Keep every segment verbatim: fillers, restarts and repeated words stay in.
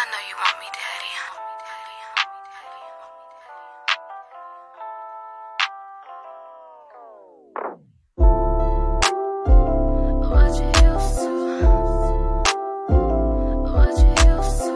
I know you want me, Daddy. What you used to, what you used to,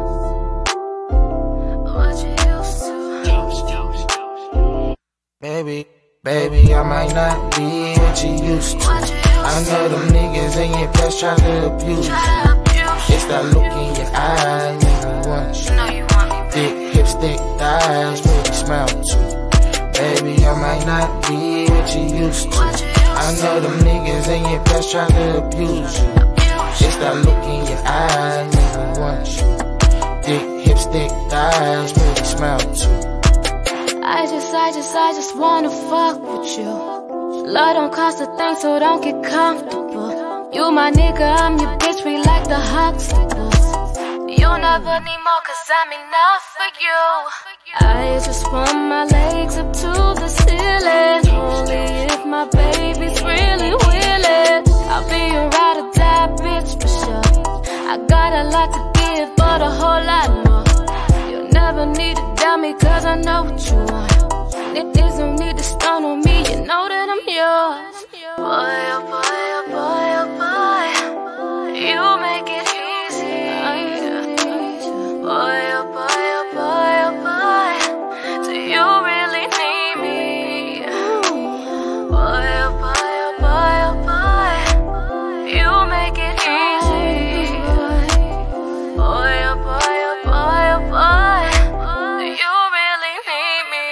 what you used to. Baby, baby, I might not be what you used to. I know them niggas in your past try to abuse you. It's that look in your eyes, make me want you. Thick hips, thick thighs, really smile too. Baby, I might not be what you used to. I know them niggas in your past try to abuse you. It's that look in your eyes, make me want you. Thick hips, thick thighs, really smile too. I just, I just, I just wanna fuck with you. Love don't cost a thing, so don't get comfortable. You my nigga, I'm your bitch, we like the Huxtables. You'll never need more, cause I'm enough for you. I just want my legs up to the ceiling. Only if my baby's really willing. I'll be a ride or die bitch for sure. I got a lot to give, but a whole lot more. You'll never need to doubt me, cause I know what you want. Niggas don't need to stun on me, you know that I'm yours. Boy, oh boy, oh boy, oh boy, you make it easy. Boy, oh boy, oh boy, oh boy, do you really need me? Boy, oh boy, oh boy, oh boy, you make it easy. Boy, oh boy, oh boy, oh boy, do you really need me?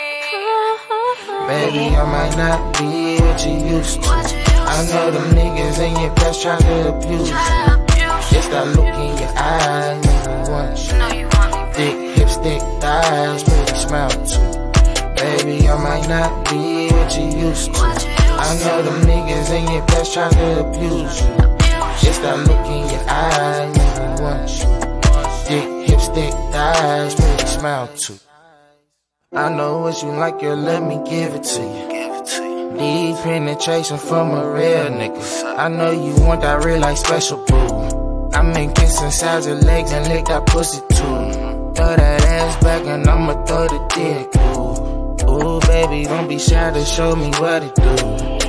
Baby, I might not be what you used to. I know them niggas in your past try to abuse you. It's that look in your eyes, make me want you. Thick hips, thick thighs, pretty smile too. Baby, I might not be what you used to. I know them niggas in your past try to abuse you. It's that look in your eyes, make me want you. Thick hips, thick thighs, pretty smile too. I know what you like, girl, let me give it to you. Need penetration from a real nigga. I know you want that real like special boo. I mean kiss inside your legs and lick that pussy too. Throw that ass back and I'ma throw the dick. Ooh, ooh baby, don't be shy to show me what it do.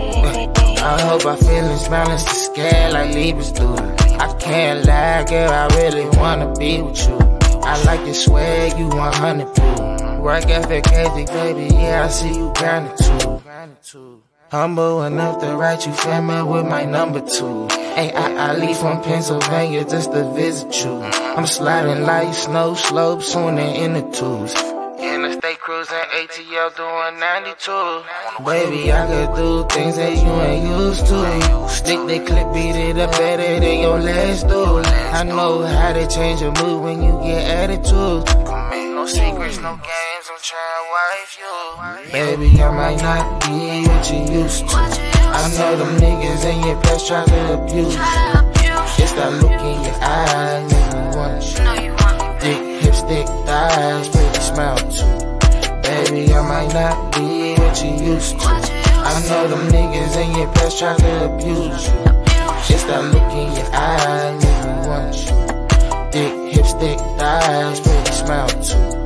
I hope our feelings balance the scale like Libras do. I can't lie, girl, I really wanna be with you. I like your swag, you one hundred proof. Work ethic, crazy, baby, yeah, I see you gratitude. Humble enough to write you family with my number two. Hey, I, I leave from Pennsylvania just to visit you. I'm sliding like snow slopes, soon in the twos. Interstate cruising, A T L doing ninety-two. Baby, I could do things that you ain't used to. Stick the clip, beat it up better than your last dude. I know how to change your mood when you get attitude. No secrets, no games, I'm trying to wife you. Baby, I might not be what you used to. I know them niggas in your past try to abuse you. It's that look in your eyes, make me want you. Thick hips, thick thighs, pretty smile too. Baby, I might not be what you used to. I know them niggas in your past try to abuse you. It's that look in your eyes, make me want you. Thick hips, thick thighs, pretty smile too.